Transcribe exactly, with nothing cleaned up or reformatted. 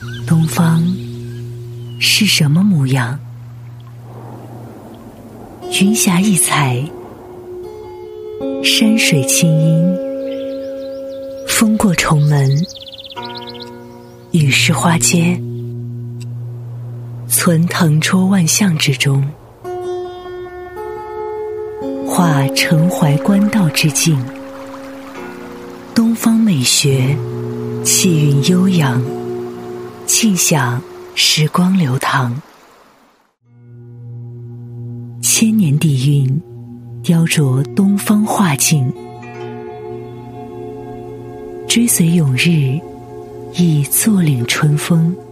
东方是什么模样？云霞异彩，山水清音，风过重门，雨湿花街，存腾出万象之中，化澄怀官道之境。东方美学，气韵悠扬，静享时光流淌。千年底蕴，雕琢东方画境，追随永日，亦坐领春风。